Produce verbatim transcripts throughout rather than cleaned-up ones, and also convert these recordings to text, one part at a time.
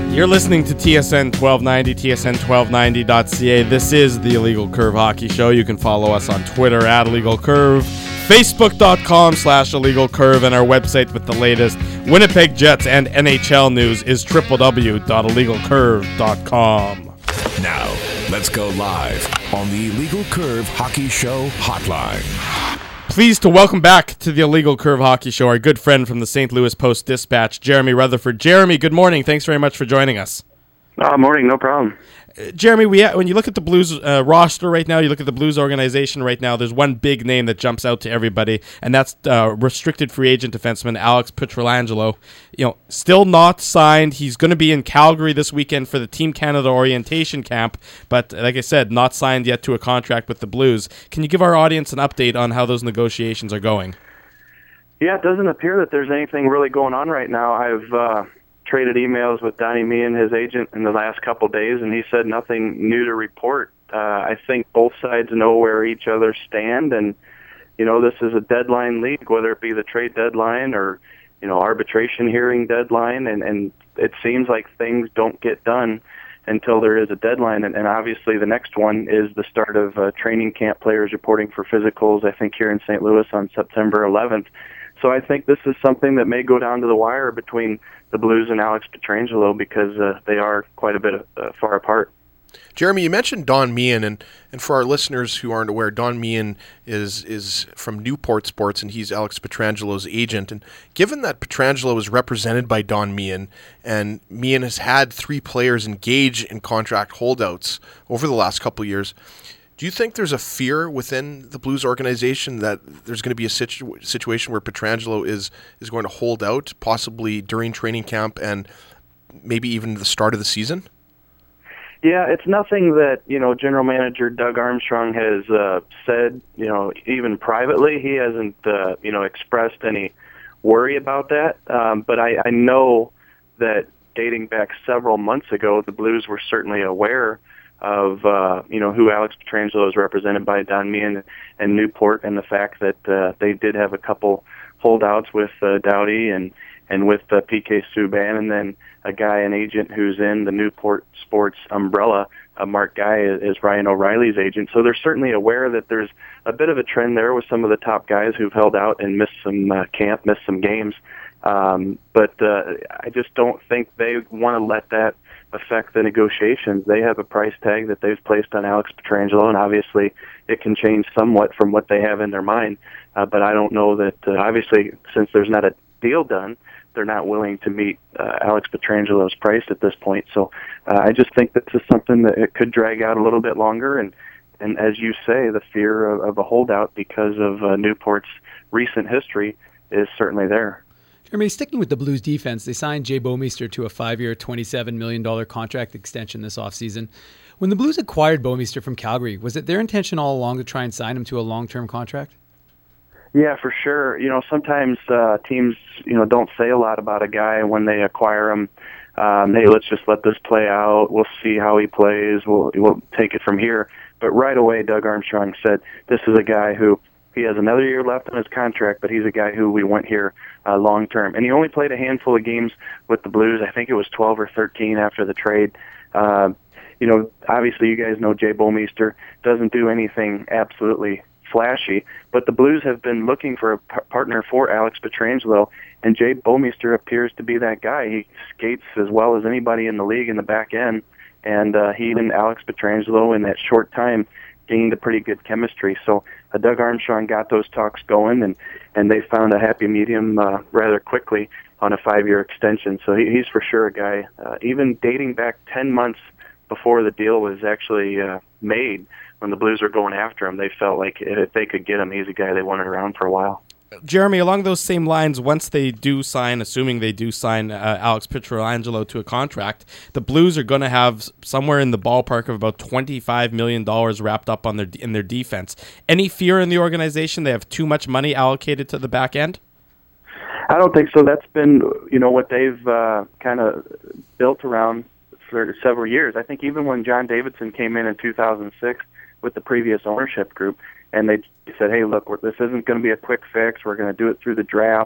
You're listening to T S N twelve ninety, T S N twelve ninety dot C A. This is the Illegal Curve Hockey Show. You can follow us on Twitter at Illegal Curve, Facebook.com slash Illegal Curve, and our website with the latest Winnipeg Jets and N H L news is w w w dot illegal curve dot com. Now, let's go live on the Illegal Curve Hockey Show hotline. Pleased to welcome back to the Illegal Curve Hockey Show our good friend from the Saint Louis Post-Dispatch, Jeremy Rutherford. Jeremy, good morning. Thanks very much for joining us. Uh, morning, no problem. Uh, Jeremy, we ha- when you look at the Blues uh, roster right now, you look at the Blues organization right now, there's one big name that jumps out to everybody, and that's uh, restricted free agent defenseman Alex Pietrangelo. You know, still not signed. He's going to be in Calgary this weekend for the Team Canada orientation camp, but like I said, not signed yet to a contract with the Blues. Can you give our audience an update on how those negotiations are going? Yeah, it doesn't appear that there's anything really going on right now. I've uh, traded emails with Donnie Meehan, his agent, in the last couple of days, and he said nothing new to report. Uh, I think both sides know where each other stand, and, you know, this is a deadline league, whether it be the trade deadline or, you know, arbitration hearing deadline, and, and it seems like things don't get done until there is a deadline, and, and obviously the next one is the start of uh, training camp, players reporting for physicals, I think, here in Saint Louis on September eleventh. So I think this is something that may go down to the wire between the Blues and Alex Pietrangelo because uh, they are quite a bit uh, far apart. Jeremy, you mentioned Don Meehan, and, and for our listeners who aren't aware, Don Meehan is is from Newport Sports, and he's Alex Pietrangelo's agent. And given that Pietrangelo is represented by Don Meehan, and Meehan has had three players engage in contract holdouts over the last couple of years, do you think there's a fear within the Blues organization that there's going to be a situ- situation where Pietrangelo is is going to hold out, possibly during training camp and maybe even the start of the season? Yeah, it's nothing that, you know, General Manager Doug Armstrong has uh, said, you know, even privately. He hasn't, uh, you know, expressed any worry about that. Um, but I, I know that dating back several months ago, the Blues were certainly aware of, uh, you know, who Alex Pietrangelo is represented by, Don Meehan and Newport, and the fact that uh, they did have a couple holdouts with uh, Doughty and, and with uh, P K Subban, and then a guy, an agent who's in the Newport Sports umbrella, uh, Mark Guy is, is Ryan O'Reilly's agent. So they're certainly aware that there's a bit of a trend there with some of the top guys who've held out and missed some uh, camp, missed some games. Um, but uh, I just don't think they want to let that affect the negotiations. They have a price tag that they've placed on Alex Pietrangelo, and obviously it can change somewhat from what they have in their mind. Uh, but I don't know that, uh, obviously, since there's not a deal done, they're not willing to meet uh, Alex Pietrangelo's price at this point. So uh, I just think this is something that it could drag out a little bit longer. And, and as you say, the fear of, of a holdout because of uh, Newport's recent history is certainly there. Jeremy, sticking with the Blues defense, they signed Jay Bouwmeester to a five-year, twenty-seven million dollars contract extension this offseason. When the Blues acquired Bouwmeester from Calgary, was it their intention all along to try and sign him to a long-term contract? Yeah, for sure. You know, sometimes uh, teams, you know, don't say a lot about a guy when they acquire him. Um, hey, let's just let this play out. We'll see how he plays. We'll we'll take it from here. But right away, Doug Armstrong said, this is a guy who, he has another year left on his contract, but he's a guy who we want here uh, long term. And he only played a handful of games with the Blues. I think it was twelve or thirteen after the trade. Uh, you know, obviously you guys know Jay Bouwmeester doesn't do anything absolutely flashy, but the Blues have been looking for a p- partner for Alex Pietrangelo, and Jay Bouwmeester appears to be that guy. He skates as well as anybody in the league in the back end, and uh, he and Alex Pietrangelo in that short time gained a pretty good chemistry. So uh, Doug Armstrong got those talks going, and, and they found a happy medium uh, rather quickly on a five-year extension. So he, he's for sure a guy, uh, even dating back ten months before the deal was actually uh, made, when the Blues were going after him, they felt like if they could get him, he's a guy they wanted around for a while. Jeremy, along those same lines, once they do sign, assuming they do sign uh, Alex Pietrangelo to a contract, the Blues are going to have somewhere in the ballpark of about twenty-five million dollars wrapped up on their in their defense. Any fear in the organization they have too much money allocated to the back end? I don't think so. That's been, you know, what they've uh, kind of built around for several years. I think even when John Davidson came in in two thousand six, with the previous ownership group, and they said, hey, look, we're, this isn't going to be a quick fix. We're going to do it through the draft.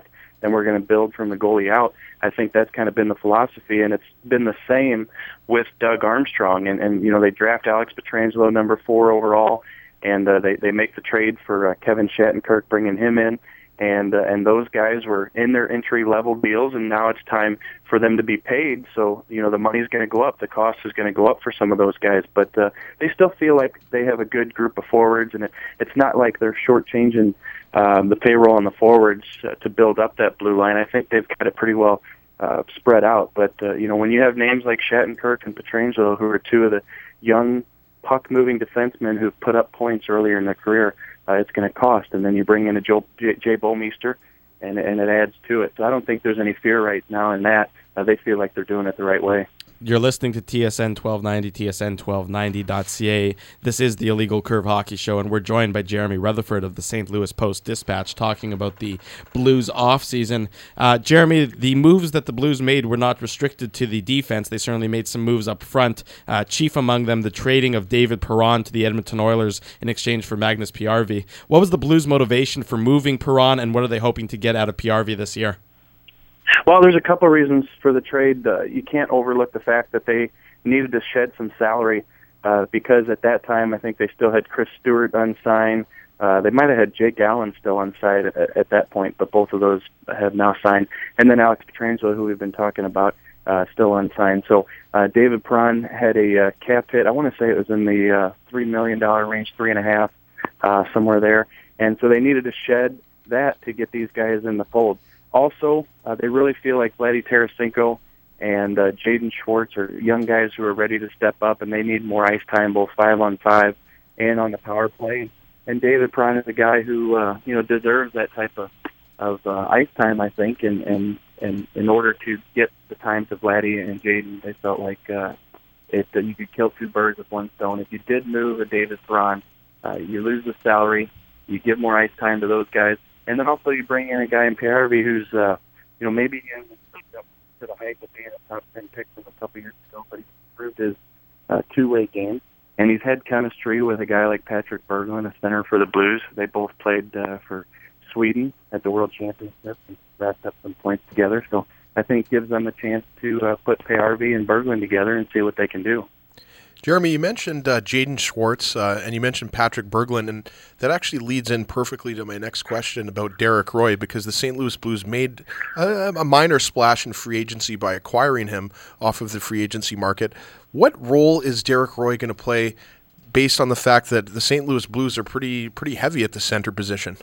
and we're going to build from the goalie out. I think that's kind of been the philosophy, and it's been the same with Doug Armstrong. And, and you know, they draft Alex Pietrangelo number four overall, and uh, they, they make the trade for uh, Kevin Shattenkirk, bringing him in. And uh, and those guys were in their entry-level deals, and now it's time for them to be paid. So, you know, the money's going to go up. The cost is going to go up for some of those guys. But uh, they still feel like they have a good group of forwards, and it, it's not like they're shortchanging um, the payroll on the forwards uh, to build up that blue line. I think they've got it pretty well uh, spread out. But, uh, you know, when you have names like Shattenkirk and Pietrangelo, who are two of the young puck-moving defensemen who've put up points earlier in their career, Uh, it's going to cost, and then you bring in a Joe, J, Jay Bouwmeester, and, and it adds to it. So I don't think there's any fear right now in that. Uh, they feel like they're doing it the right way. You're listening to T S N twelve ninety, T S N twelve ninety dot C A. This is the Illegal Curve Hockey Show, and we're joined by Jeremy Rutherford of the Saint Louis Post-Dispatch talking about the Blues offseason. Uh, Jeremy, the moves that the Blues made were not restricted to the defense. They certainly made some moves up front. Uh, chief among them, the trading of David Perron to the Edmonton Oilers in exchange for Magnus P R V. What was the Blues' motivation for moving Perron, and what are they hoping to get out of P R V this year? Well, there's a couple of reasons for the trade. Uh, you can't overlook the fact that they needed to shed some salary uh, because at that time I think they still had Chris Stewart unsigned. Uh, they might have had Jake Allen still unsigned at, at that point, but both of those have now signed. And then Alex Pietrangelo, who we've been talking about, uh, still unsigned. So uh, David Perron had a uh, cap hit. I want to say it was in the uh, three million dollars range, three and a half, uh, somewhere there. And so they needed to shed that to get these guys in the fold. Also, uh, they really feel like Vladdy Tarasenko and uh, Jaden Schwartz are young guys who are ready to step up, and they need more ice time, both five on five and on the power play. And David Perron is a guy who uh, you know deserves that type of of uh, ice time, I think. And, and and in order to get the time to Vladdy and Jaden, they felt like uh, it uh, you could kill two birds with one stone. If you did move a David Perron, uh, you lose the salary, you give more ice time to those guys. And then also you bring in a guy in P R V who's, uh, you know, maybe he hasn't lived up to the hype of being a top ten pick from a couple years ago, but he's improved his uh, two-way game. And he's had chemistry with a guy like Patrick Berglund, a center for the Blues. They both played uh, for Sweden at the World Championship and racked up some points together. So I think it gives them a chance to uh, put P R V and Berglund together and see what they can do. Jeremy, you mentioned uh, Jaden Schwartz, uh, and you mentioned Patrick Berglund, and that actually leads in perfectly to my next question about Derek Roy, because the Saint Louis Blues made a, a minor splash in free agency by acquiring him off of the free agency market. What role is Derek Roy going to play based on the fact that the Saint Louis Blues are pretty pretty heavy at the center position?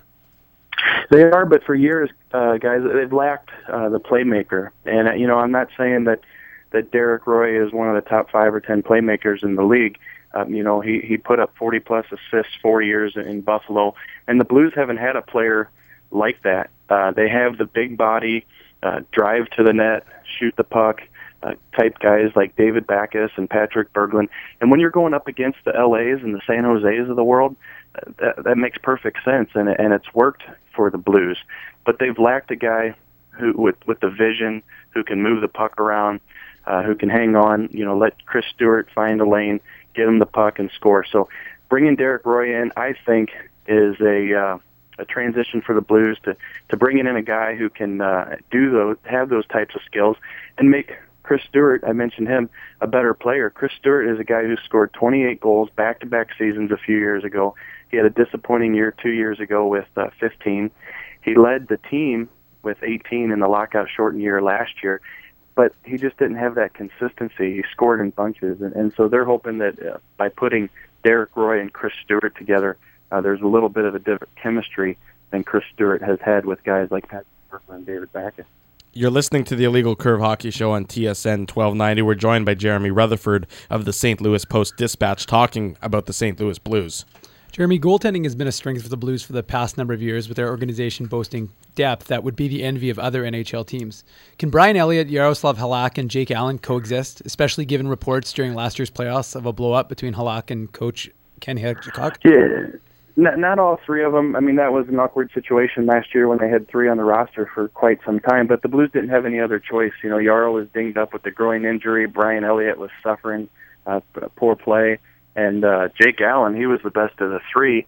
They are, but for years, uh, guys, they've lacked uh, the playmaker. And, uh, you know, I'm not saying that that Derek Roy is one of the top five or ten playmakers in the league. Um, you know, he, he put up forty-plus assists four years in Buffalo, and the Blues haven't had a player like that. Uh, they have the big body, uh, drive to the net, shoot the puck, uh, type guys like David Backes and Patrick Berglund. And when you're going up against the L A's and the San Jose's of the world, uh, that, that makes perfect sense, and, and it's worked for the Blues. But they've lacked a guy who with, with the vision, who can move the puck around, Uh, who can hang on, you know, let Chris Stewart find a lane, get him the puck, and score. So bringing Derek Roy in, I think, is a uh, a transition for the Blues to, to bringing in a guy who can uh, do those, have those types of skills, and make Chris Stewart, I mentioned him, a better player. Chris Stewart is a guy who scored twenty-eight goals back-to-back seasons a few years ago. He had a disappointing year two years ago with uh, fifteen. He led the team with eighteen in the lockout-shortened year last year. But he just didn't have that consistency. He scored in bunches. And, and so they're hoping that uh, by putting Derek Roy and Chris Stewart together, uh, there's a little bit of a different chemistry than Chris Stewart has had with guys like Patrick Berglund and David Backes. You're listening to the Illegal Curve Hockey Show on T S N twelve ninety. We're joined by Jeremy Rutherford of the Saint Louis Post-Dispatch talking about the Saint Louis Blues. Jeremy, goaltending has been a strength for the Blues for the past number of years, with their organization boasting depth that would be the envy of other N H L teams. Can Brian Elliott, Yaroslav Halak, and Jake Allen coexist, especially given reports during last year's playoffs of a blow-up between Halak and coach Ken Hitchcock? Yeah, not, not all three of them. I mean, that was an awkward situation last year when they had three on the roster for quite some time, but the Blues didn't have any other choice. You know, Yarrow was dinged up with the groin injury. Brian Elliott was suffering uh, poor play. And uh, Jake Allen, he was the best of the three.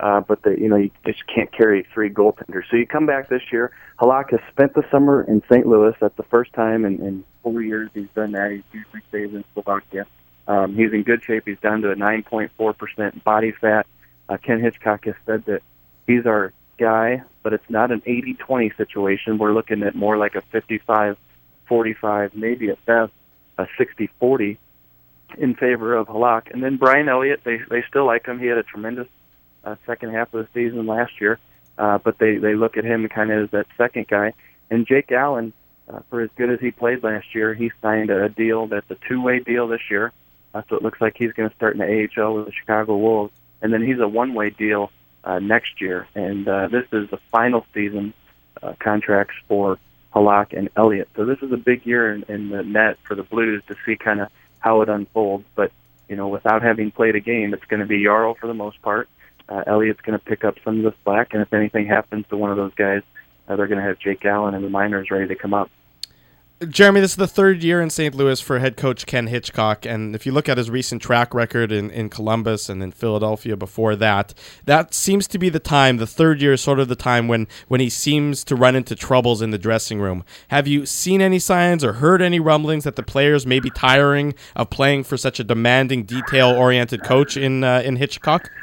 uh, but they, you know, you just can't carry three goaltenders. So you come back this year. Halak has spent the summer in Saint Louis. That's the first time in, in four years he's done that. He's usually stays in Slovakia. Um, he's in good shape. He's down to a nine point four percent body fat. Uh, Ken Hitchcock has said that he's our guy, but it's not an eighty twenty situation. We're looking at more like a fifty-five forty-five, maybe at best a sixty forty in favor of Halak. And then Brian Elliott, they they still like him. He had a tremendous uh, second half of the season last year, uh, but they, they look at him kind of as that second guy. And Jake Allen, uh, for as good as he played last year, he signed a deal that's a two-way deal this year. Uh, so it looks like he's going to start in the A H L with the Chicago Wolves. And then he's a one-way deal uh, next year. And uh, this is the final season uh, contracts for Halak and Elliott. So this is a big year in, in the net for the Blues to see kind of how it unfolds. But, you know, without having played a game, it's going to be Jarl for the most part. Uh, Elliott's going to pick up some of the slack, and if anything happens to one of those guys, uh, they're going to have Jake Allen and the minors ready to come up. Jeremy, this is the third year in Saint Louis for head coach Ken Hitchcock, and if you look at his recent track record in, in Columbus and in Philadelphia before that, that seems to be the time, the third year is sort of the time when, when he seems to run into troubles in the dressing room. Have you seen any signs or heard any rumblings that the players may be tiring of playing for such a demanding, detail-oriented coach in uh, in Hitchcock?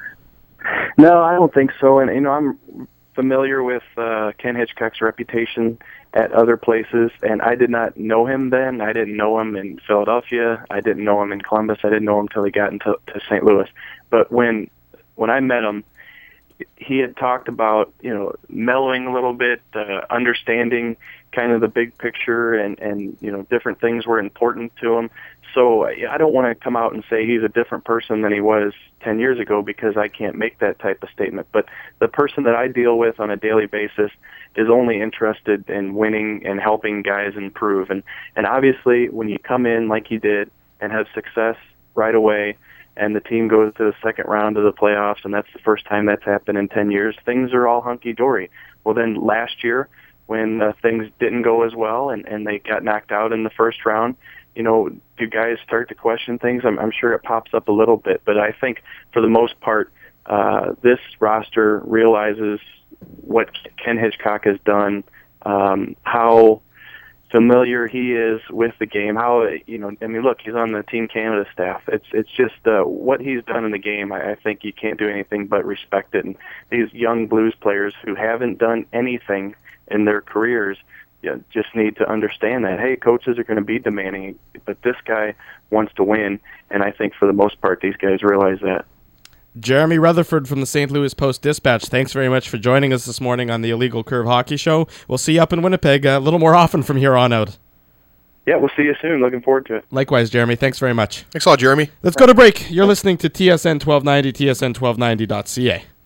No, I don't think so. And, you know, I'm familiar with uh, Ken Hitchcock's reputation at other places, and I did not know him then. I didn't know him in Philadelphia. I didn't know him in Columbus. I didn't know him until he got into to Saint Louis. But when when I met him, he had talked about, you know, mellowing a little bit, uh, understanding kind of the big picture, and, and, you know, different things were important to him. So I don't want to come out and say he's a different person than he was ten years ago, because I can't make that type of statement. But the person that I deal with on a daily basis is only interested in winning and helping guys improve. And, and obviously when you come in like you did and have success right away, and the team goes to the second round of the playoffs, and that's the first time that's happened in ten years, things are all hunky-dory. Well, then last year, when uh, things didn't go as well and, and they got knocked out in the first round, you know, do guys start to question things? I'm, I'm sure it pops up a little bit, but I think for the most part, uh, this roster realizes what Ken Hitchcock has done, um, how familiar he is with the game, how, you know, I mean, look, he's on the Team Canada staff. It's it's just uh, what he's done in the game. I, I think you can't do anything but respect it. And these young Blues players who haven't done anything in their careers, you know, just need to understand that, hey, coaches are going to be demanding, but this guy wants to win, and I think for the most part these guys realize that. Jeremy Rutherford from the Saint Louis Post-Dispatch, thanks very much for joining us this morning on the Illegal Curve Hockey Show. We'll see you up in Winnipeg a little more often from here on out. Yeah, we'll see you soon. Looking forward to it. Likewise, Jeremy. Thanks very much. Thanks a lot, Jeremy. Let's go to break. You're listening to T S N twelve ninety, T S N twelve ninety dot C A.